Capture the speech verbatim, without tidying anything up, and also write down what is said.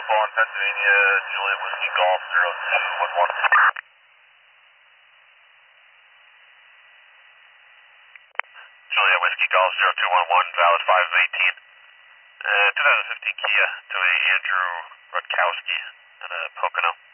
Bond, Pennsylvania, Juliet Whiskey Golf zero two one one. Juliet Whiskey Golf zero two one one, valid five of eighteen. Uh, twenty fifteen Kia to a Andrew Rutkowski at a Pocono.